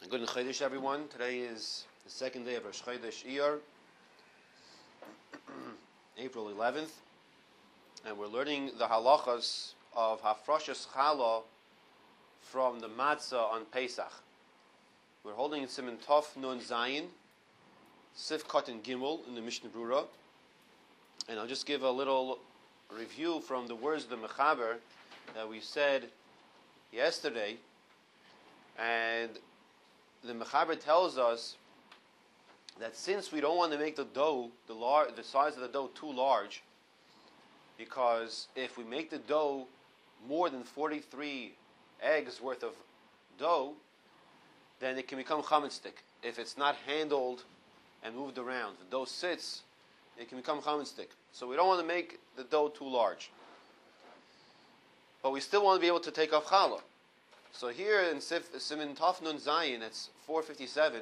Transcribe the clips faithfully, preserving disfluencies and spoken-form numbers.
Good Chodesh, everyone. Today is the second day of Rosh Chodesh Iyar, April eleventh, and we're learning the halachas of Hafrashas Challah from the matzah on Pesach. We're holding in Siman Tov Nun Zayin, Sif Katan Gimel in the Mishnah Brura, and I'll just give a little review from the words of the Mechaber that we said yesterday, and the Mechaber tells us that since we don't want to make the dough, the, lar- the size of the dough too large, because if we make the dough more than forty-three eggs worth of dough, then it can become chametz stick. If it's not handled and moved around, if the dough sits, it can become chametz stick. So we don't want to make the dough too large. But we still want to be able to take off challah. So here in Sif, Siman Tov Nun Zayin, it's four fifty-seven,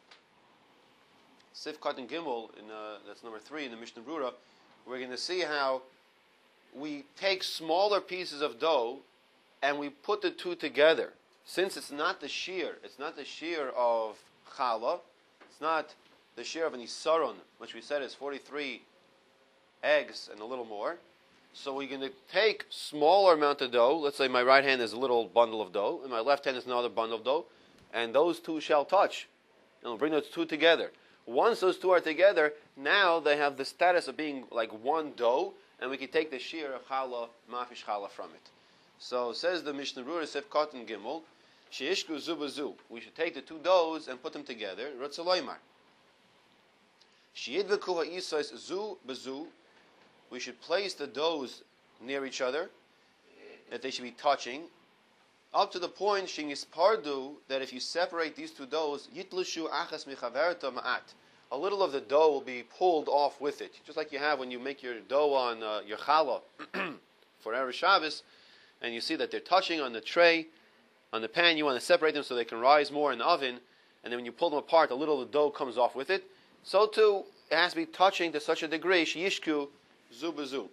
Sif Katan Gimel, in, uh, that's number three in the Mishnah Brura, we're going to see how we take smaller pieces of dough and we put the two together. Since it's not the shear, it's not the shear of challah, it's not the shear of an isaron, which we said is forty-three eggs and a little more. So we're going to take smaller amount of dough. Let's say my right hand is a little bundle of dough, and my left hand is another bundle of dough, and those two shall touch. And we'll bring those two together. Once those two are together, now they have the status of being like one dough, and we can take the shear of challah, mafish challah from it. So says the Mishnah Brura, Sef Katan Gimel, sheishku zu b'zu. We should take the two doughs and put them together. Rotzaloymar. Sheidveku ha'isais zu b'zu. We should place the doughs near each other, that they should be touching, up to the point shingispardu, that if you separate these two doughs, yitlushu achas michaverta ma'at, a little of the dough will be pulled off with it, just like you have when you make your dough on uh, your challah for Erev Shabbos, and you see that they're touching on the tray, on the pan. You want to separate them so they can rise more in the oven, and then when you pull them apart, a little of the dough comes off with it. So too, it has to be touching to such a degree, sheyishku zu b'zu.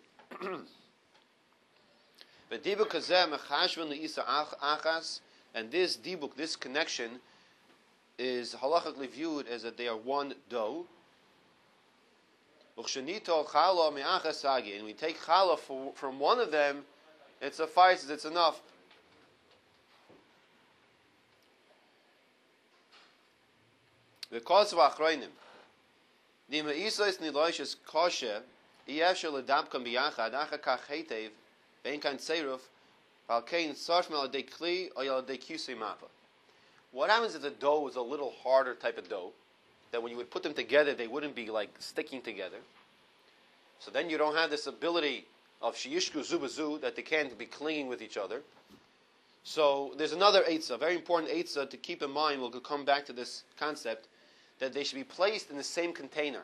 And this dibuk, this connection, is halachically viewed as that they are one dough. And we take challah for, from one of them, it suffices, it's enough. Because of achroinim, the ma'isa nilosh is kosher. What happens if the dough is a little harder type of dough, that when you would put them together they wouldn't be like sticking together? So then you don't have this ability of sheyishku zu b'zu, that they can't be clinging with each other. So there's another eitzah, very important eitzah to keep in mind. We'll come back to this concept, that they should be placed in the same container,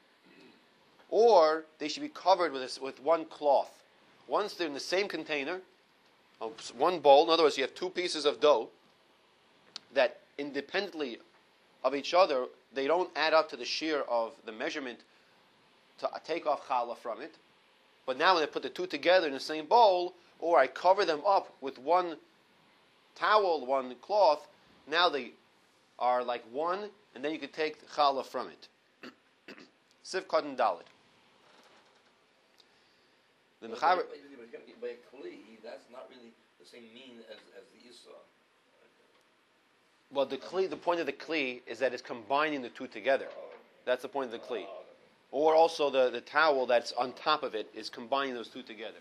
or they should be covered with, this, with one cloth. Once they're in the same container, one bowl, in other words, you have two pieces of dough that independently of each other, they don't add up to the shear of the measurement to take off challah from it. But now when I put the two together in the same bowl, or I cover them up with one towel, one cloth, now they are like one, and then you can take the challah from it. Sif Katan Dalet. The but, Mechaber, but, but, but kli, that's not really the same mean as, as the Issa. well, the kli, the point of the kli is that it's combining the two together. Oh. That's the point of the kli. Oh, okay. Or also the, the towel that's on top of it is combining those two together.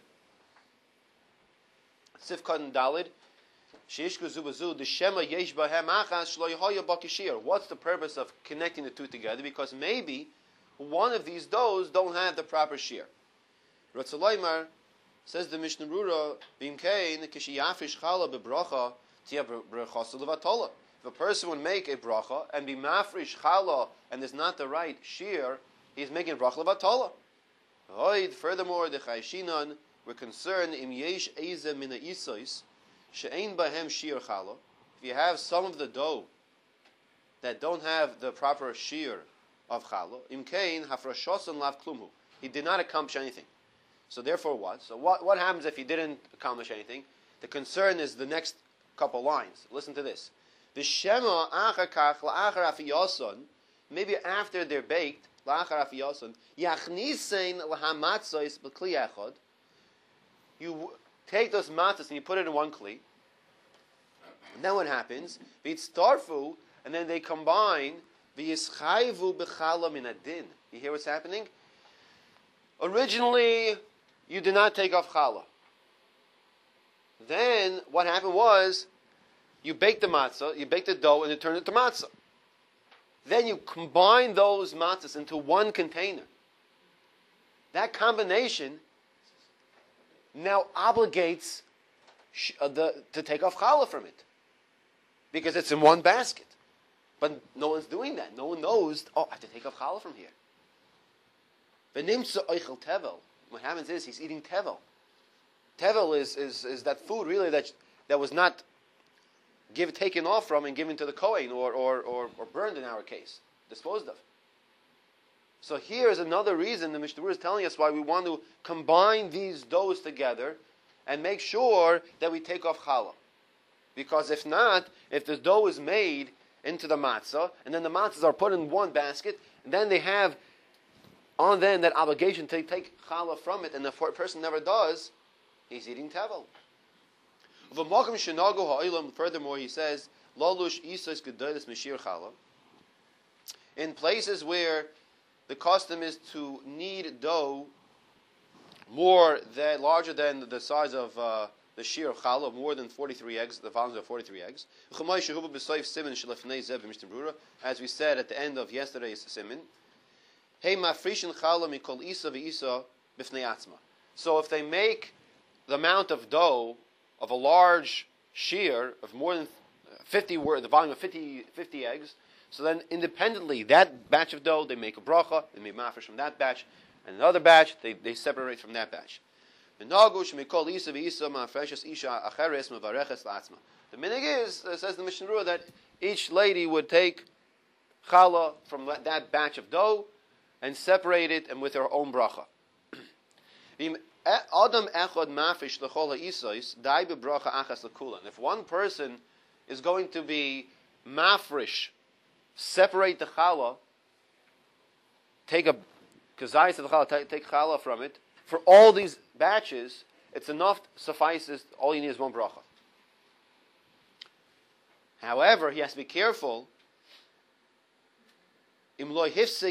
Sif Katan Dalid. Sheishku zubazu the shema yesh bahem achas shlo yehoya bakishir. What's the purpose of connecting the two together? Because maybe one of these doughs don't have the proper shear. Ratzalaymar, says the Mishnah Brura, bimkein kishiyafish challah bebracha tia brachas levatola. If a person would make a bracha and be mafrish challah and there's not the right shear, he's making bracha levatola. Hoid, furthermore, the chayshinan, we're concerned im yesh eze mina isois she'ein bahem shear challah. If you have some of the dough that don't have the proper shear of challah, imkein hafrashosan lav klumhu. He did not accomplish anything. So therefore what? So what, what happens if he didn't accomplish anything? The concern is the next couple lines. Listen to this. V'shema achar kach la'achar afiyason, maybe after they're baked, la'achar afiyason, yachnisein l'hamatzos b'kli echad, you take those matzos and you put it in one kli, and then what happens? V'yitztarfu, and then they combine, v'yischayvu b'chala min adin. You hear what's happening? Originally, you did not take off challah. Then, what happened was, you bake the matzah, you bake the dough, and you turn it to matzah. Then you combine those matzahs into one container. That combination now obligates sh- uh, the, to take off challah from it. Because it's in one basket. But no one's doing that. No one knows, oh, I have to take off challah from here. V'nimtza oichel tevel. What happens is, he's eating tevel. Tevel is, is, is that food really that, that was not give, taken off from and given to the Kohen or, or, or, or burned in our case, disposed of. So here is another reason the Mishnah Berurah is telling us why we want to combine these doughs together and make sure that we take off challah. Because if not, if the dough is made into the matzah, and then the matzahs are put in one basket, and then they have on them that obligation to take challah from it, and the person never does, he's eating tevel. Furthermore, he says, in places where the custom is to knead dough more than larger than the size of uh, the shear of challah, more than forty-three eggs, the volumes of forty-three eggs. As we said at the end of yesterday's siman, so if they make the amount of dough of a large shear of more than fifty, the volume of fifty, fifty eggs, so then independently, that batch of dough, they make a bracha, they make mafresh from that batch, and another batch, they, they separate from that batch. The minig is, uh, says the Mishnah Berurah, that each lady would take challah from that batch of dough and separate it and with her own bracha. If one person is going to be mafresh, separate the challah, take a kazayis of the challah, take, take challah from it, for all these batches, it's enough, suffices, all you need is one bracha. However, he has to be careful. Unless,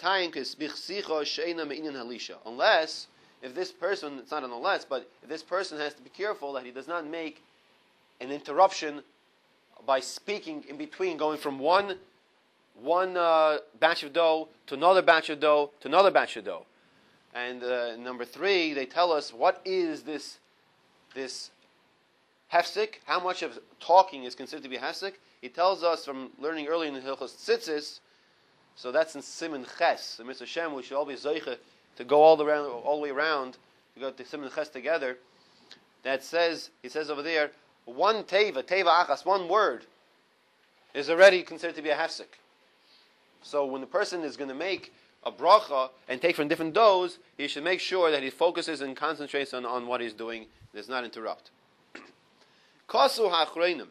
if this person, it's not an unless, but if this person has to be careful that he does not make an interruption by speaking in between, going from one one uh, batch of dough to another batch of dough to another batch of dough. And uh, number three, they tell us what is this this hefsek, how much of talking is considered to be hefsek. He tells us from learning earlier in the Hilchos Tzitzis, so that's in Siman Ches. The Mitzvah Shem, we should all be zeicha to go all the around, all the way around, to go to Siman Ches together. That says, he says over there, one teva, teva achas, one word, is already considered to be a hefsek. So when the person is going to make a bracha and take from different doughs, he should make sure that he focuses and concentrates on, on what he's doing, does not interrupt. Kasu ha'achreinim.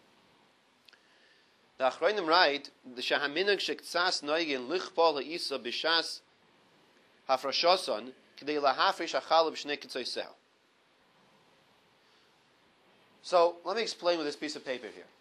The achreinim write, the shahaminag shektsas noigin lichpol ha'isa b'shas hafrashoson k'dei lahafrish ha'chalab b'shnei kitzoiseh. So let me explain with this piece of paper here.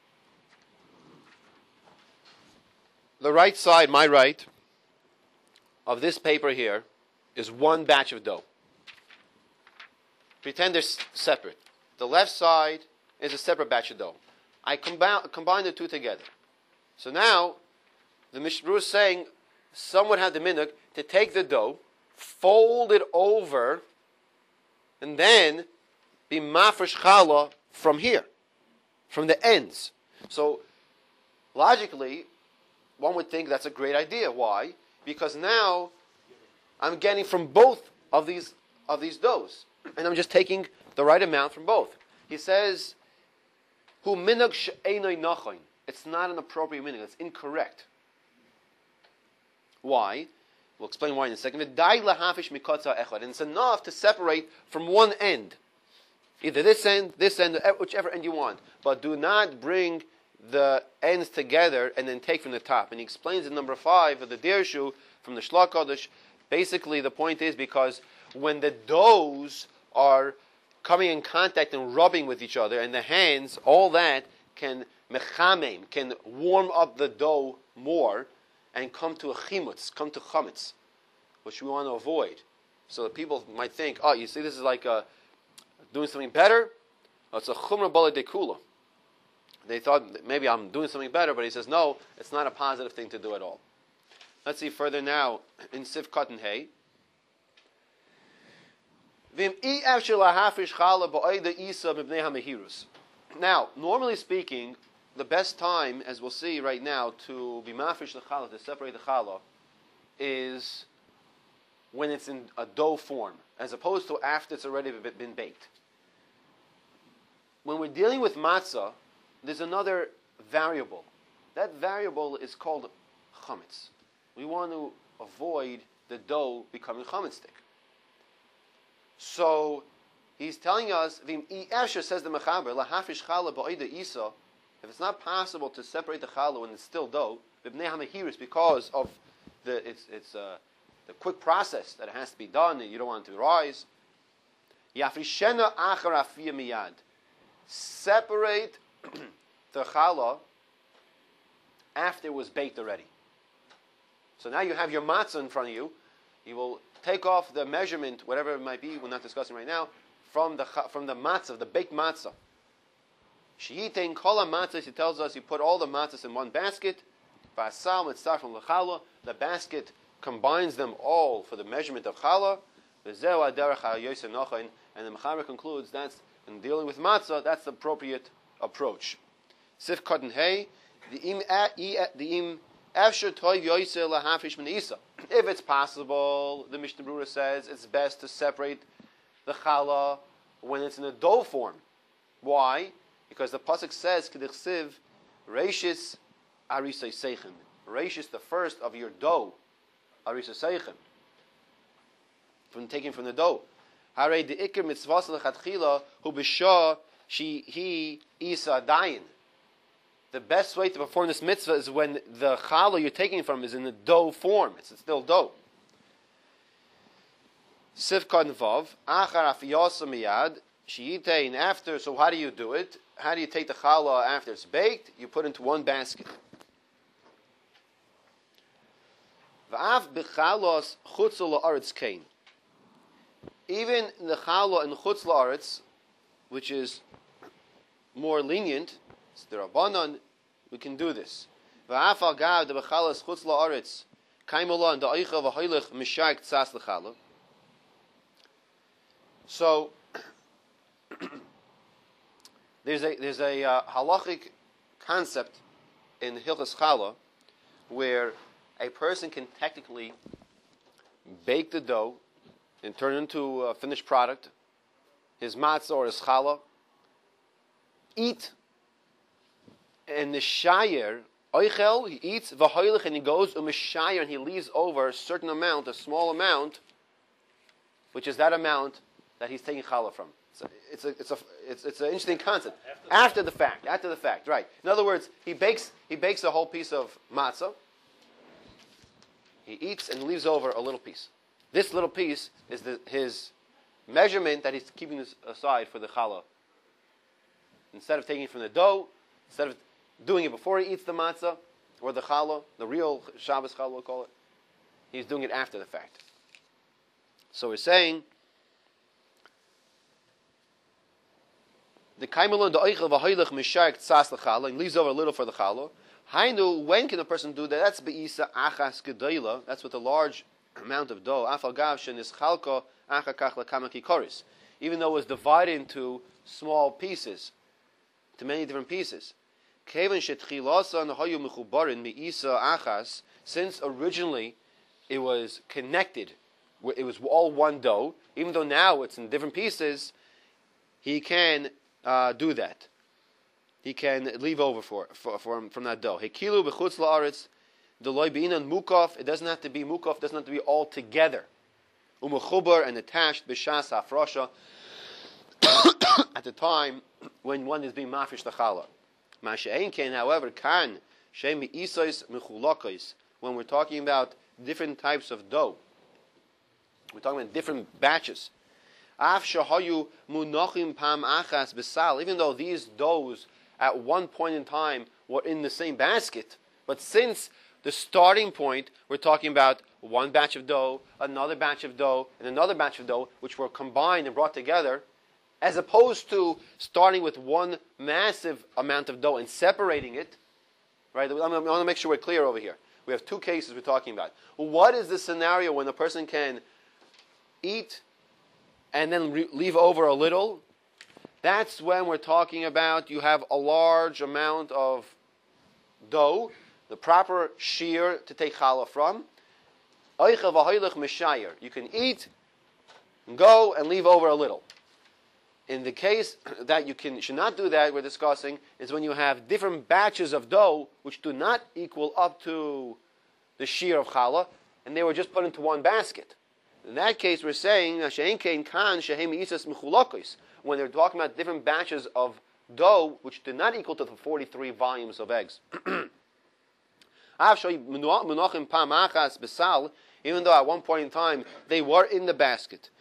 The right side, my right, of this paper here is one batch of dough. Pretend they're s- separate. The left side is a separate batch of dough. I combi- combine the two together. So now, the Mishnah Berurah is saying, someone had the minhag to take the dough, fold it over, and then be mafresh challah from here, from the ends. So, logically, one would think that's a great idea. Why? Because now I'm getting from both of these of these doughs, and I'm just taking the right amount from both. He says, "Hu minhag she'einoi nachon." It's not an appropriate minhag. It's incorrect. Why? We'll explain why in a second. And it's enough to separate from one end, either this end, this end, whichever end you want. But do not bring the ends together and then take from the top. And he explains in number five of the Dirshu from the Shlach Kodesh. Basically, the point is because when the doughs are coming in contact and rubbing with each other, and the hands, all that can mechamem, can warm up the dough more and come to a chimutz, come to chametz, which we want to avoid. So that people might think, oh, you see, this is like a, doing something better. Oh, it's a chumra bala dekula. They thought that maybe I'm doing something better, but he says, no, it's not a positive thing to do at all. Let's see further now in Sif Cotton Hay. Now, normally speaking, the best time, as we'll see right now, to be mafresh the challah, to separate the challah, is when it's in a dough form, as opposed to after it's already been baked. When we're dealing with matzah, there's another variable. That variable is called chametz. We want to avoid the dough becoming chametzdik. So he's telling us, Vim Esher says the Mechaber, Lahafish challah ba'ida isa. If it's not possible to separate the challah when it's still dough, b'bnei hamahiris, because of the it's it's uh, the quick process that it has to be done, and you don't want it to rise. Yafrishena achar afiyah miyad. Separate the challah after it was baked already. So now you have your matzah in front of you. You will take off the measurement, whatever it might be, we're not discussing right now, from the from the matzah, the baked matzah. She'itein kol matzahs, he tells us, you put all the matzahs in one basket. V'asal mitzvah from the challah. The basket combines them all for the measurement of challah. V'zeu aderech ha'yoseh nochain. And the Mechaber concludes that's in dealing with matzah, that's the appropriate approach. Sif Cotton Hay, the im the im efsher toiv yoseh lahafish min isa. If it's possible, the Mishnah Berurah says it's best to separate the challah when it's in a dough form. Why? Because the pasuk says, "K'dichsiv reishis arisay seichem." Reishis, the first of your dough, arisay seichem, from taking from the dough. Harei the ikar mitzvah lechatchila hu b'shah she he isa dayin. The best way to perform this mitzvah is when the challah you're taking from is in the dough form. It's still dough. Sivkon vav achar afiyasa miyad sheitein after. So how do you do it? How do you take the challah after it's baked? You put it into one basket. V'af b'chalos chutz la'aretz kain. Even the challah in chutz la'aretz, which is more lenient, it's the Rabbanon, we can do this. V'af al gav the b'chalos chutz la'aretz kaimolon the oicha v'hoylech mishak tzas l'challah. So there's a there's a uh, halachic concept in Hilchos Challah where a person can technically bake the dough and turn it into a finished product, his matzah or his challah, eat, and the shayer oichel, he eats v'hoylech, and he goes u'mishayer, and he leaves over a certain amount, a small amount, which is that amount that he's taking challah from. So it's a it's a it's it's an interesting concept. After, after the fact, after the fact, right? In other words, he bakes he bakes a whole piece of matzah. He eats and leaves over a little piece. This little piece is the, his measurement that he's keeping this aside for the challah. Instead of taking it from the dough, instead of doing it before he eats the matzah or the challah, the real Shabbos challah we'll call it, he's doing it after the fact. So we're saying the kaimelon the oichel v'hoylech mishark tzas l'challah, and leaves over a little for the challah. Hainu, when can a person do that? That's beisa achas gedayla. That's with a large amount of dough. Afal gav shenis chalko achakach lekama kikoris. Even though it was divided into small pieces, to many different pieces. Kevan shetchilasa nahayu mechubarin miisa achas. Since originally it was connected, it was all one dough. Even though now it's in different pieces, he can uh, do that. He can leave over for, for, for from that dough. Hekilu b'chutz la'aretz deloy b'inan mukaf. It doesn't have to be mukaf. It doesn't have to be all together. Umechubar and attached b'shas hafrosha at the time when one is being mafish the challah. Masha'en Kain, however, Kan, Shem Isais Mechulakos, when we're talking about different types of dough, we're talking about different batches. Af Shahayu Munachim Pam Achas Besal, even though these doughs at one point in time were in the same basket, but since the starting point, we're talking about one batch of dough, another batch of dough, and another batch of dough, which were combined and brought together, as opposed to starting with one massive amount of dough and separating it. Right? I want to make sure we're clear over here. We have two cases we're talking about. What is the scenario when a person can eat and then re- leave over a little? That's when we're talking about you have a large amount of dough, the proper shear to take challah from. You can eat, go, and leave over a little. In the case that you can should not do that, we're discussing, is when you have different batches of dough which do not equal up to the shear of challah, and they were just put into one basket. In that case, we're saying when they're talking about different batches of dough which do not equal to the forty-three volumes of eggs. Even though at one point in time they were in the basket.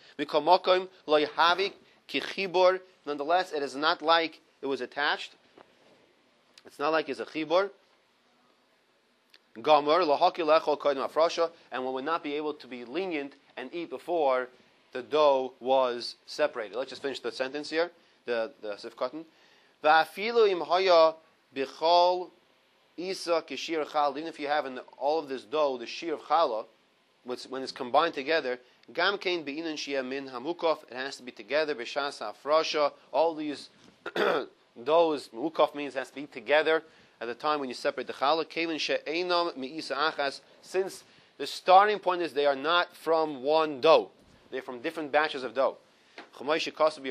Nonetheless, it is not like it was attached. It's not like it's a chibur. And one would not be able to be lenient and eat before the dough was separated. Let's just finish the sentence here, the, the sif cotton. Even if you have in all of this dough the shear of challah, when it's combined together, gam kain be'inan shia min hamukov, it has to be together. B'shas hafrasha, all these doughs, mukov means it has to be together at the time when you separate the challah. Kevin she'einam mi'isa achas, since the starting point is they are not from one dough, they're from different batches of dough. As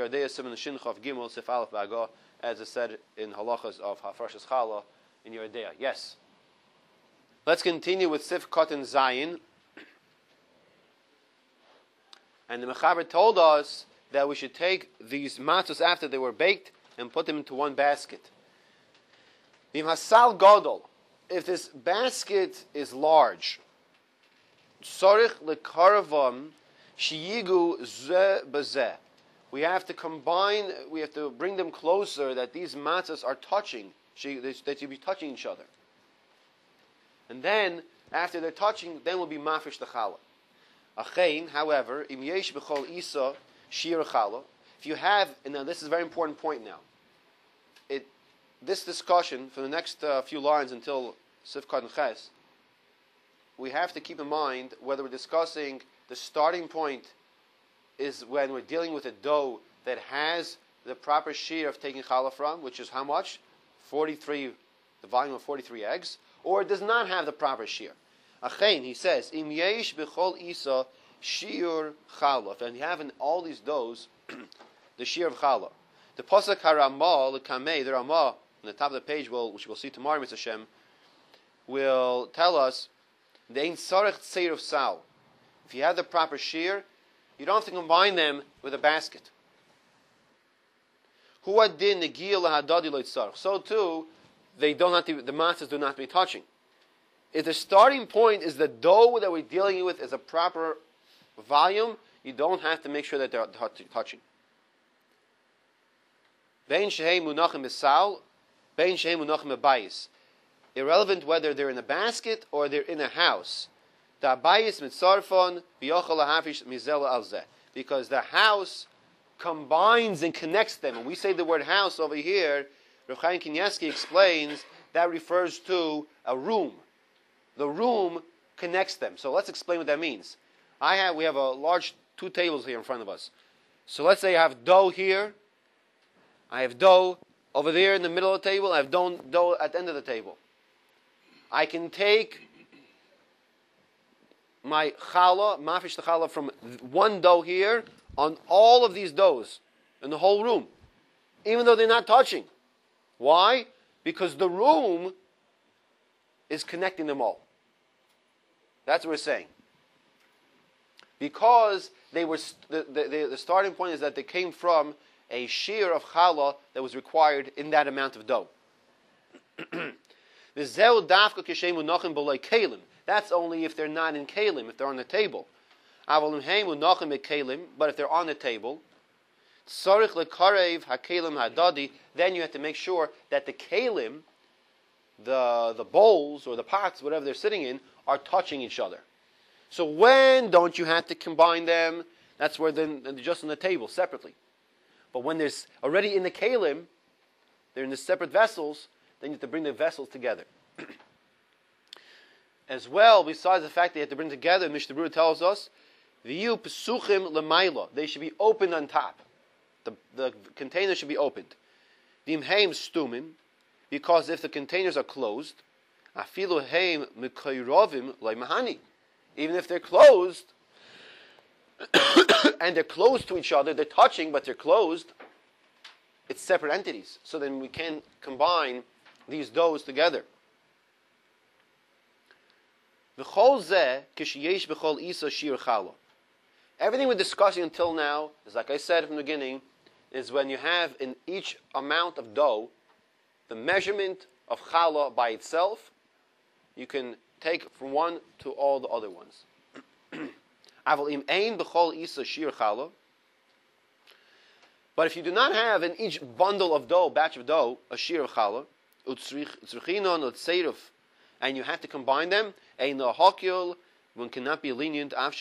is said in halachas of hafrashas challah in your Yerdea. Yes. Let's continue with Sif Cotton Zayin. And the Mechaber told us that we should take these matzos after they were baked and put them into one basket. Im hasal gadol, if this basket is large, tzorich lekarvam shiyigu ze bezeh. We have to combine, we have to bring them closer, that these matzos are touching, that you be touching each other. And then, after they're touching, then will be mafish the challah. Achein, however, im yesh b'chol isa shir challah. If you have, and now this is a very important point now. It, this discussion for the next uh, few lines until Sifkat and Ches, we have to keep in mind whether we're discussing the starting point is when we're dealing with a dough that has the proper shear of taking challah from, which is how much? forty-three, the volume of forty-three eggs, or it does not have the proper shear. Achein, he says, im yesh b'chol isa shiur challah. And you have in all these doughs the shear of challah. The pasuk haramah l'kamei, the Ramah on the top of the page, will, which we'll see tomorrow, Mister Hashem, will tell us the ein sarech tzeir of sal. If you have the proper shear, you don't have to combine them with a basket. Hu adin negiyah lahadadi lo yitzarech. So too, they don't have to, the matzahs do not have to be touching. If the starting point is the dough that we're dealing with is a proper volume, you don't have to make sure that they're touching. Bein shehei munachim besal, bein shehei munachim bebayis. Irrelevant whether they're in a basket or they're in a house. Da bayis mitzarfon biyochal lahafish mizela alzeh. Because the house combines and connects them. When we say the word house over here, Rav Chaim Kanievsky explains that refers to a room. The room connects them. So let's explain what that means. I have we have a large two tables here in front of us. So let's say I have dough here. I have dough over there in the middle of the table. I have dough, dough at the end of the table. I can take my challah, mafish the challah from one dough here on all of these doughs in the whole room, even though they're not touching. Why? Because the room is connecting them all. That's what we're saying. Because they were the, the, the starting point is that they came from a shear of challah that was required in that amount of dough. That's only if they're not in kalim, if they're on the table. But if they're on the table, then you have to make sure that the kalim, the, the bowls or the pots, whatever they're sitting in, are touching each other. So when don't you have to combine them? That's where then they're just on the table separately. But when there's already in the kalim, they're in the separate vessels, then you have to bring the vessels together. As well, besides the fact that you have to bring together, Mishnah Berurah tells us, V'yu pesuchim l'mayla. They should be opened on top. The, the container should be opened. Dim heim stumim, because if the containers are closed, afilu heim mekayrovim le'mahani. Even if they're closed, and they're close to each other, they're touching, but they're closed, it's separate entities. So then we can combine these doughs together. Everything we're discussing until now is, like I said from the beginning, is when you have in each amount of dough the measurement of challah by itself, you can take from one to all the other ones. But if you do not have in each bundle of dough, batch of dough, a shear of challah, and you have to combine them, one cannot be lenient. He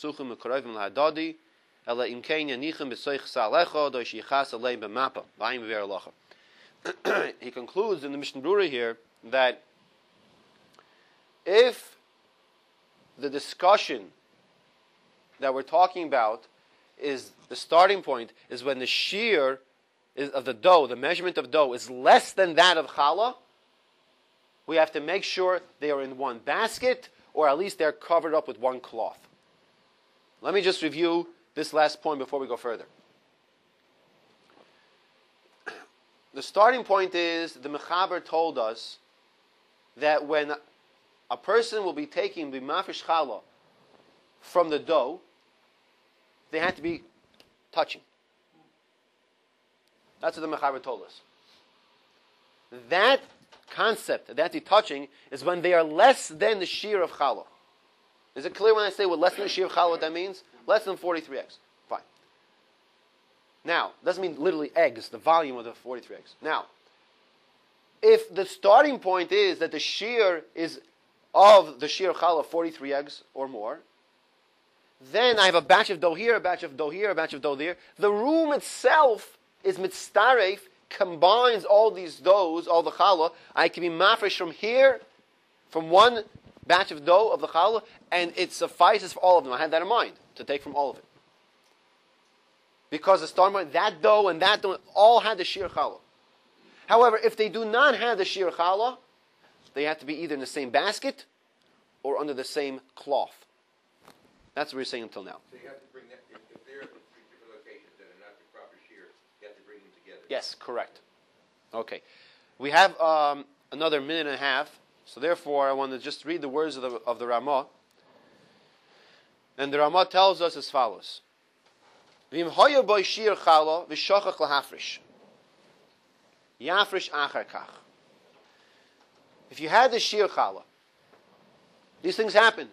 concludes in the Mishnah Berurah here that if the discussion that we're talking about is the starting point is when the shear is of the dough, the measurement of dough is less than that of challah, we have to make sure they are in one basket, or at least they're covered up with one cloth. Let me just review this last point before we go further. The starting point is the Mechaber told us that when a person will be taking the mafresh challah from the dough, they have to be touching. That's what the Mechaber told us. That concept, that the touching, is when they are less than the shear of challah. Is it clear when I say what less than the shear of challah what that means? Less than forty-three eggs. Fine. Now, doesn't mean literally eggs, the volume of the forty-three eggs. Now, if the starting point is that the shear is of the shear of challah forty-three eggs or more, then I have a batch of dough here, a batch of dough here, a batch of dough there. The room itself is mitztaref, combines all these doughs, all the challah. I can be mafresh from here, from one batch of dough of the challah, and it suffices for all of them. I had that in mind, to take from all of it. Because the starting point, that dough and that dough, all had the shear challah. However, if they do not have the shear challah, they have to be either in the same basket or under the same cloth. That's what we're saying until now. So you have to bring that, if, if they're at three different locations that are not the proper shear, you have to bring them together. Yes, correct. Okay. We have um, another minute and a half, so therefore I want to just read the words of the, of the Ramah. And the Ramah tells us as follows. V'im hoya boy shir chala v'shachach lahafrish. Yafrish achar kach. If you had the shir chala, these things happen.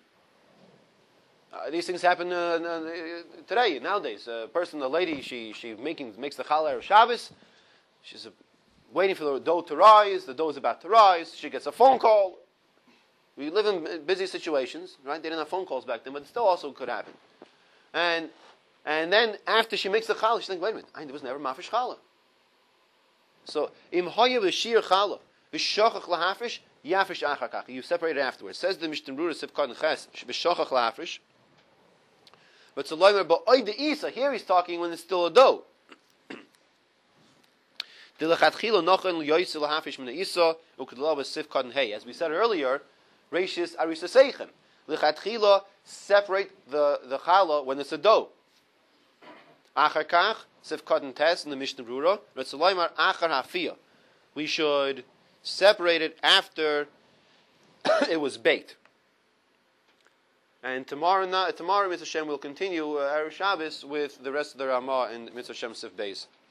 Uh, these things happen uh, uh, today, nowadays. A person, a lady, she she making makes the challah of Shabbos. She's uh, waiting for the dough to rise. The dough is about to rise. She gets a phone call. We live in busy situations, right? They didn't have phone calls back then, but it still also could happen. And and then after she makes the challah, she thinks, wait a minute, I, there was never mafresh challah. So im hoya v'shir challah v'shachach lahafresh yafresh achar kach. You separate it afterwards. Says the Mishnah Berurah Sifkat Ches v'shachach lahafresh. But so but oy the isa, here he's talking when it's still a dough. As we said earlier, Reishis Arisa Seichem. Lechatchila, separate the, the challah when it's a dough. Achar kach, Sifkat and Tes in the Mishnah Berurah, Retzalaymar achar hafiyah. We should separate it after it was baked. And tomorrow, tomorrow, Mitzvah Shem, we'll continue uh, Erev Shabbos with the rest of the Ramah and Mitzvah Shem Sif Beis.